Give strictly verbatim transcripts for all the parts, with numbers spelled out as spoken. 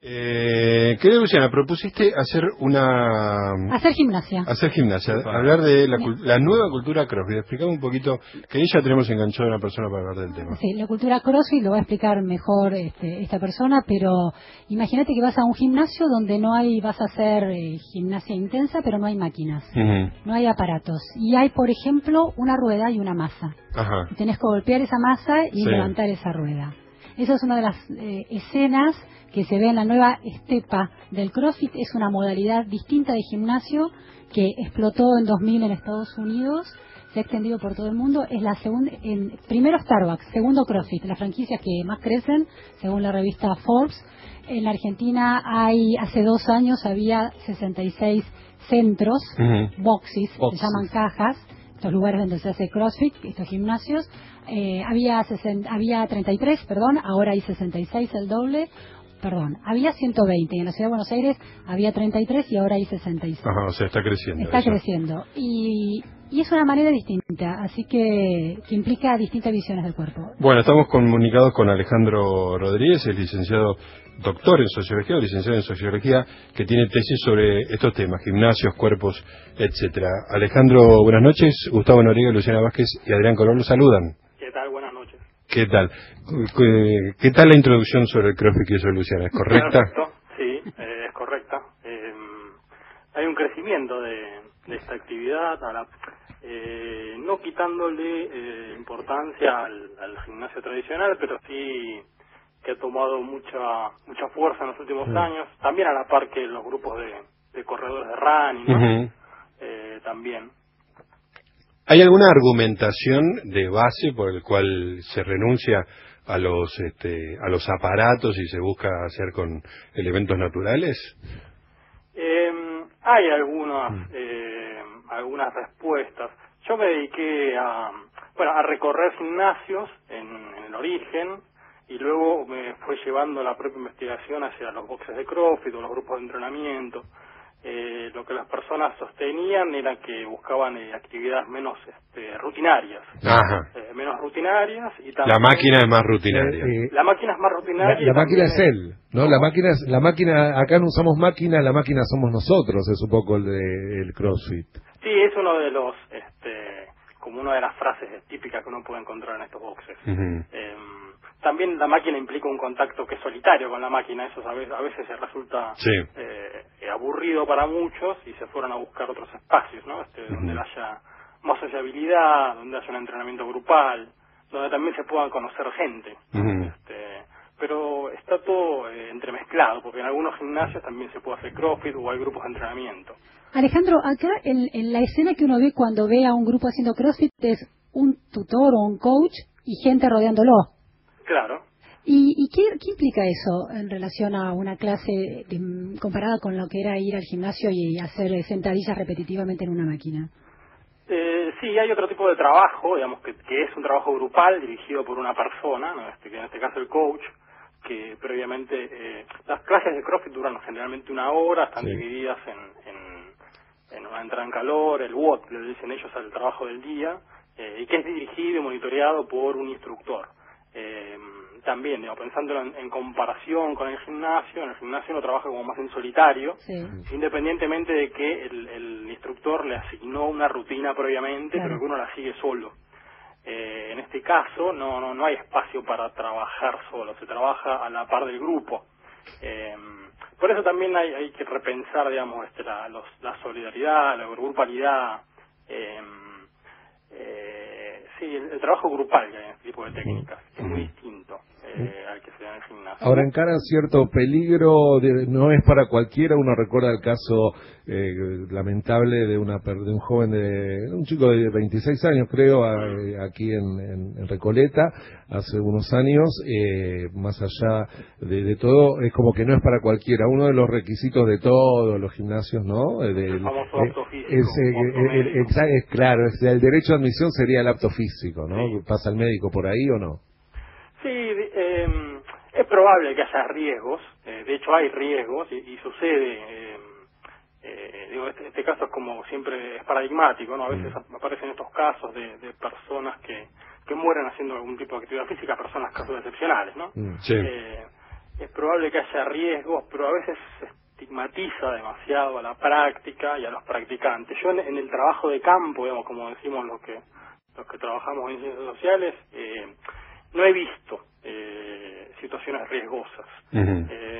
Eh, querida Luciana, propusiste hacer una... Hacer gimnasia. Hacer gimnasia, hablar de la, la nueva cultura CrossFit. Explicame un poquito, que ahí ya tenemos enganchado a una persona para hablar del tema. Sí, la cultura CrossFit lo va a explicar mejor este, esta persona, pero imagínate que vas a un gimnasio donde no hay, vas a hacer eh, gimnasia intensa, pero no hay máquinas, uh-huh. no hay aparatos. Y hay, por ejemplo, una rueda y una masa. Ajá. Y tenés que golpear esa masa y sí. levantar esa rueda. Esa es una de las eh, escenas que se ve en la nueva estepa del CrossFit. Es una modalidad distinta de gimnasio que explotó en dos mil en Estados Unidos, se ha extendido por todo el mundo. Es la segunda, en, primero Starbucks, segundo CrossFit, las franquicias que más crecen, según la revista Forbes. En la Argentina hay, hace dos años había sesenta y seis centros, uh-huh. boxes, boxes, se llaman cajas, estos lugares donde se hace CrossFit, estos gimnasios. Eh, había, sesenta, había treinta y tres, perdón, ahora hay sesenta y seis, el doble. Perdón, había ciento veinte, y en la Ciudad de Buenos Aires había treinta y tres y ahora hay sesenta y seis. Ajá, o sea, está creciendo. Está eso. creciendo. Y, y es una manera distinta, así que, que implica distintas visiones del cuerpo. Bueno, estamos comunicados con Alejandro Rodríguez, el licenciado doctor en Sociología o licenciado en Sociología, que tiene tesis sobre estos temas, gimnasios, cuerpos, etcétera. Alejandro, buenas noches. Gustavo Noriega, Luciana Vázquez y Adrián Colón los saludan. ¿Qué tal? Buenas noches. ¿Qué tal? ¿Qué tal la introducción sobre el CrossFit que hizo Luciana? ¿Es correcta? Perfecto, sí, eh, es correcta. Eh, hay un crecimiento de, de esta actividad, a la, eh, no quitándole eh, importancia al, al gimnasio tradicional, pero sí que ha tomado mucha mucha fuerza en los últimos mm. años, también a la par que los grupos de, de corredores de running, ¿no? Uh-huh. eh, también. ¿Hay alguna argumentación de base por el cual se renuncia a los este, a los aparatos y se busca hacer con elementos naturales? Eh, hay algunas eh, algunas respuestas. Yo me dediqué a bueno a recorrer gimnasios en, en el origen y luego me fue llevando la propia investigación hacia los boxes de CrossFit o los grupos de entrenamiento. Eh, lo que las personas sostenían era que buscaban eh, actividades menos este, rutinarias, Ajá. Eh, menos rutinarias y también la máquina es más rutinaria. Eh, eh, la máquina es más rutinaria. La, la máquina es él, ¿no? ¿Cómo? La máquina, es, la máquina, acá no usamos máquina, la máquina somos nosotros, es un poco el de el CrossFit. Sí, es uno de los, este, como una de las frases típicas que uno puede encontrar en estos boxes. Uh-huh. Eh, También la máquina implica un contacto que es solitario con la máquina, eso a veces, a veces se resulta sí. eh, aburrido para muchos y se fueron a buscar otros espacios, ¿no? Este, uh-huh. Donde haya más sociabilidad, donde haya un entrenamiento grupal, donde también se pueda conocer gente. Uh-huh. Este, pero está todo eh, entremezclado, porque en algunos gimnasios también se puede hacer CrossFit o hay grupos de entrenamiento. Alejandro, acá en, en la escena que uno ve cuando ve a un grupo haciendo CrossFit es un tutor o un coach y gente rodeándolo. Claro. ¿Y, y qué, qué implica eso en relación a una clase de, comparada con lo que era ir al gimnasio y hacer sentadillas repetitivamente en una máquina? Eh, sí, hay otro tipo de trabajo, digamos, que, que es un trabajo grupal dirigido por una persona, ¿no? este, que en este caso el coach, que previamente... Eh, las clases de CrossFit duran generalmente una hora, están sí. divididas en, en, en una entrada en calor, el W O D, le dicen ellos al trabajo del día, eh, y que es dirigido y monitoreado por un instructor. Eh, también, digamos, pensándolo en, en comparación con el gimnasio, en el gimnasio uno trabaja como más en solitario, sí. independientemente de que el, el instructor le asignó una rutina previamente, claro. pero que uno la sigue solo. Eh, en este caso no, no no hay espacio para trabajar solo, se trabaja a la par del grupo. Eh, por eso también hay, hay que repensar, digamos, este, la, los, la solidaridad, la grupalidad, eh, eh, sí, el, el trabajo grupal que hay en este tipo de técnicas, que es muy distinto eh, al que se da en el gimnasio. Ahora encaran cierto peligro, de, no es para cualquiera. Uno recuerda el caso eh, lamentable de una de un joven, de un chico de veintiséis años, creo, a, aquí en, en, en Recoleta, hace unos años. Eh, más allá de, de todo, es como que no es para cualquiera. Uno de los requisitos de todos los gimnasios, ¿no? Del, el famoso eh, apto físico. Es, eh, el, el, es, claro, es, el derecho a admisión sería el apto físico, ¿no? Sí. ¿Pasa el médico por ahí o no? Sí, eh, es probable que haya riesgos, eh, de hecho hay riesgos y, y sucede, eh, eh, digo, este, este caso es como siempre es paradigmático, ¿no? A veces mm. aparecen estos casos de, de personas que, que mueren haciendo algún tipo de actividad física, personas casos excepcionales, ¿no? Mm, sí. Eh, es probable que haya riesgos, pero a veces se estigmatiza demasiado a la práctica y a los practicantes. Yo en, en el trabajo de campo, digamos, como decimos los que los que trabajamos en ciencias sociales, eh, no he visto eh, situaciones riesgosas. Uh-huh. eh,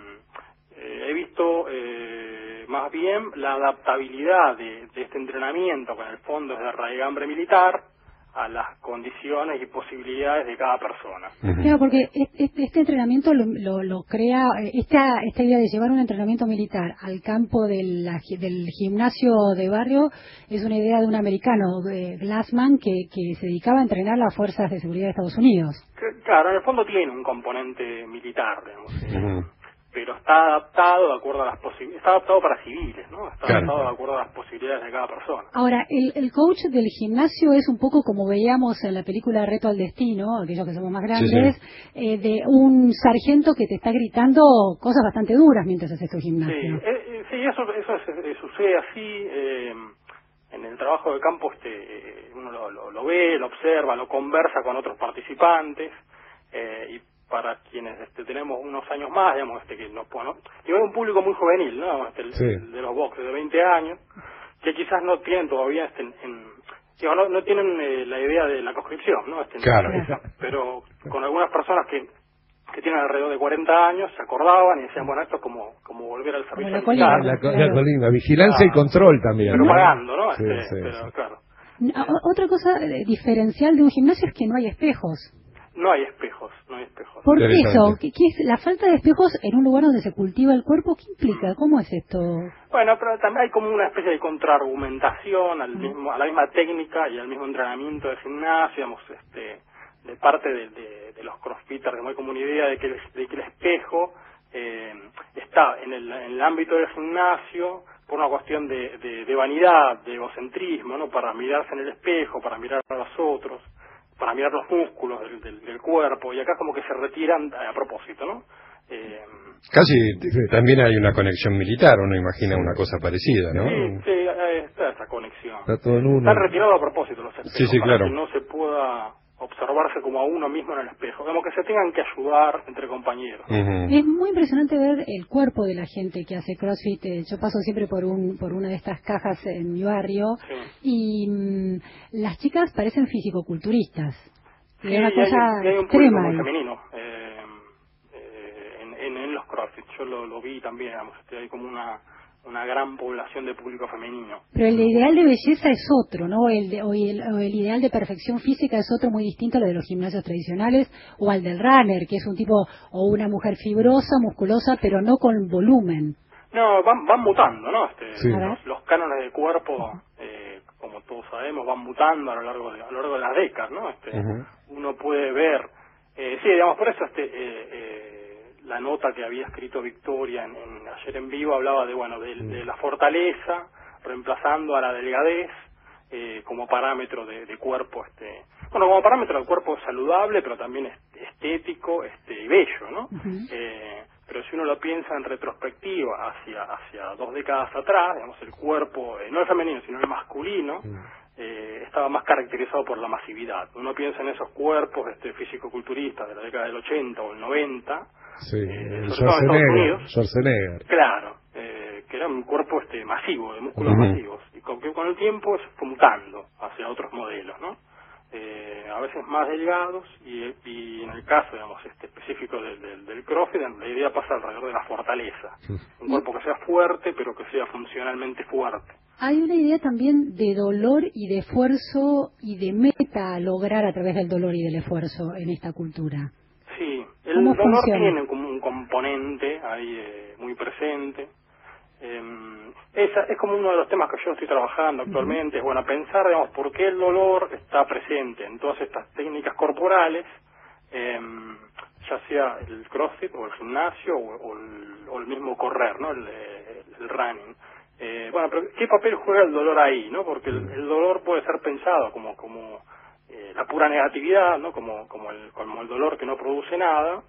eh, he visto eh, más bien la adaptabilidad de, de este entrenamiento, que en el fondo es de raigambre militar, a las condiciones y posibilidades de cada persona. Uh-huh. Claro, porque este, este entrenamiento lo, lo, lo crea, esta, esta idea de llevar un entrenamiento militar al campo del, del gimnasio de barrio es una idea de un americano, de Glassman, que, que se dedicaba a entrenar las fuerzas de seguridad de Estados Unidos. Claro, en el fondo tiene un componente militar, digamos. Uh-huh. Pero está adaptado de acuerdo a las posibilidades, está adaptado para civiles, ¿no? Está claro. adaptado de acuerdo a las posibilidades de cada persona. Ahora, el, el coach del gimnasio es un poco como veíamos en la película Reto al Destino, aquellos que somos más grandes, sí, sí. Eh, de un sargento que te está gritando cosas bastante duras mientras haces tu gimnasio. Sí, eh, sí eso, eso es, eh, sucede así. Eh, en el trabajo de campo este eh, uno lo, lo, lo ve, lo observa, lo conversa con otros participantes, eh, y para quienes este, tenemos unos años más, digamos, este que nos bueno, y hay un público muy juvenil, ¿no? Este, el, sí. el de los boxes de veinte años, que quizás no tienen todavía, este, en, en, digo, no, no tienen eh, la idea de la conscripción, ¿no? Este, claro. Pero con algunas personas que que tienen alrededor de cuarenta años se acordaban y decían, bueno, esto es como como volver al servicio la militar. Colina, la, claro. la colina, vigilancia ah, y control también. Pero ¿no? pagando, ¿no? Sí, este, sí, pero sí. claro. Otra cosa diferencial de un gimnasio es que no hay espejos. No hay espejos, no hay espejos. ¿Por qué eso? ¿Qué, qué es la falta de espejos en un lugar donde se cultiva el cuerpo? ¿Qué implica? ¿Cómo es esto? Bueno, pero también hay como una especie de contraargumentación al mismo, a la misma técnica y al mismo entrenamiento de gimnasio, digamos, este, de parte de, de, de los crossfitters, hay como una idea de que el, de que el espejo eh, está en el, en el ámbito del gimnasio por una cuestión de, de, de vanidad, de egocentrismo, ¿no? Para mirarse en el espejo, para mirar a los otros, para mirar los músculos del, del, del cuerpo, y acá como que se retiran a, a propósito, ¿no? Eh, Casi sí. También hay una conexión militar, uno imagina una cosa parecida, ¿no? Sí, sí, está esa conexión. Está todo en uno. Están retirados a propósito los espejos, sí, sí, para claro. que no se pueda observarse como a uno mismo en el espejo, como que se tengan que ayudar entre compañeros. Uh-huh. Es muy impresionante ver el cuerpo de la gente que hace CrossFit. Yo paso siempre por un por una de estas cajas en mi barrio, sí. y mmm, las chicas parecen fisicoculturistas. Sí, es una y cosa hay, y hay un extrema público muy femenino eh, eh, en, en, en los CrossFit. Yo lo, lo vi también, digamos, este, hay como una una gran población de público femenino. Pero el ideal de belleza es otro, ¿no? El de, o, el, o el ideal de perfección física es otro muy distinto a lo de los gimnasios tradicionales o al del runner, que es un tipo o una mujer fibrosa, musculosa, pero no con volumen. No, van, van mutando, ¿no? Este, sí. los, los cánones de cuerpo, eh, como todos sabemos, van mutando a lo largo de, a lo largo de las décadas, ¿no? Este, uh-huh. Uno puede ver, eh, sí, digamos, por eso este eh, eh, la nota que había escrito Victoria en, en, ayer en vivo hablaba de, bueno, de, de la fortaleza reemplazando a la delgadez eh, como parámetro de, de cuerpo, este, bueno, como parámetro de cuerpo saludable, pero también estético, este, y bello, ¿no? Uh-huh. Eh, pero si uno lo piensa en retrospectiva hacia hacia dos décadas atrás, digamos, el cuerpo, eh, no el femenino, sino el masculino, uh-huh. eh, estaba más caracterizado por la masividad. Uno piensa en esos cuerpos este, físico-culturistas de la década del ochenta o el noventa, sí, eh, el sobre todo en Estados Unidos. Schwarzenegger. Claro, eh, que era un cuerpo este masivo, de músculos uh-huh. masivos, y con que con el tiempo es fue mutando hacia otros modelos, ¿no? Eh, a veces más delgados, y, y en el caso, digamos, este específico del, del, del CrossFit, la idea pasa alrededor de la fortaleza. Un cuerpo que sea fuerte, pero que sea funcionalmente fuerte. Hay una idea también de dolor y de esfuerzo y de meta a lograr a través del dolor y del esfuerzo en esta cultura. Sí, el dolor funciona? Tiene como un componente ahí eh, muy presente. Eh, esa es como uno de los temas que yo estoy trabajando actualmente, uh-huh. es bueno pensar, digamos, por qué el dolor está presente en todas estas técnicas corporales, eh, ya sea el CrossFit o el gimnasio o, o, el, o el mismo correr, ¿no? El, el running. Eh, bueno, pero ¿qué papel juega el dolor ahí, no? Porque el, el dolor puede ser pensado como como eh, la pura negatividad, ¿no? Como como el como el dolor que no produce nada,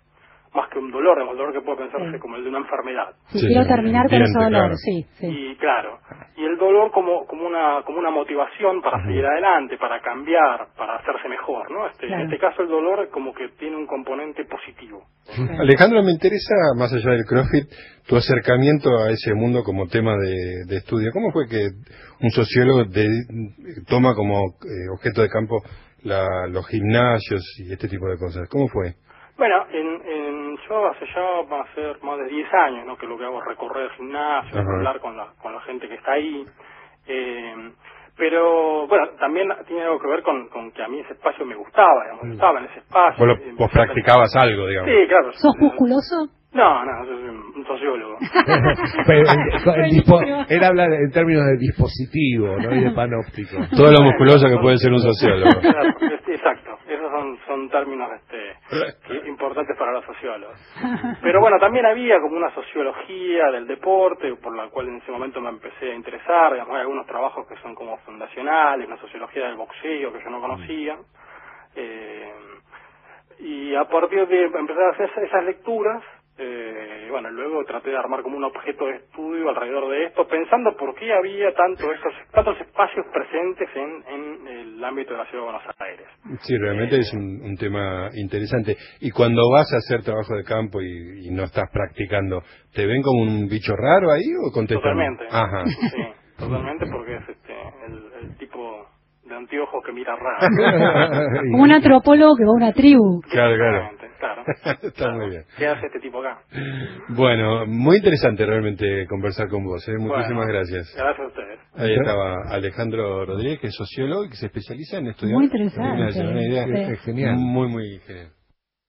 más que un dolor, el dolor que puede pensarse sí. como el de una enfermedad. Sí, sí, quiero sí, terminar con ese dolor, claro. sí, sí. Y claro, y el dolor como como una como una motivación para uh-huh. seguir adelante, para cambiar, para hacerse mejor, ¿no? Este, claro. En este caso el dolor como que tiene un componente positivo. Claro. Alejandro, me interesa, más allá del CrossFit, tu acercamiento a ese mundo como tema de, de estudio. ¿Cómo fue que un sociólogo de, toma como eh, objeto de campo la, los gimnasios y este tipo de cosas? ¿Cómo fue? Bueno, en, en, yo hace ya va a ser más de diez años, ¿no? Que lo que hago es recorrer gimnasios, uh-huh. hablar con la, con la gente que está ahí. Eh, pero, bueno, también tiene algo que ver con, con que a mí ese espacio me gustaba, digamos, mm. estaba en ese espacio. ¿Vos, lo, vos practicabas a... algo, digamos? Sí, claro. ¿Sos musculoso? No, no, yo soy un sociólogo. Pero el, el dispo, él habla en términos de dispositivo, ¿no? Y de panóptico. Todo lo musculoso que puede ser un sociólogo. Claro, exacto. Esos son, son términos este, importantes para los sociólogos. Pero bueno, también había como una sociología del deporte, por la cual en ese momento me empecé a interesar. Digamos, hay algunos trabajos que son como fundacionales, una sociología del boxeo que yo no conocía. Eh, y a partir de empezar a hacer esas lecturas, Eh, bueno, luego traté de armar como un objeto de estudio alrededor de esto, pensando por qué había tanto esos, tantos espacios presentes en, en el ámbito de la ciudad de Buenos Aires. Sí, realmente eh, es un, un tema interesante. Y cuando vas a hacer trabajo de campo y, y no estás practicando, ¿te ven como un bicho raro ahí o contestan? Totalmente. Ajá. Sí, totalmente, porque es este el, el tipo de anteojos que mira raro. Como un antropólogo que va a una tribu. Claro, claro. Claro. Está claro. muy bien. ¿Qué hace este tipo acá? Bueno, muy interesante realmente conversar con vos. ¿eh? Muchísimas bueno, gracias. Gracias a ustedes. Ahí estaba Alejandro Rodríguez, que es sociólogo y que se especializa en estudiar. Muy interesante. Una, una idea sí. Es genial. Muy, muy genial.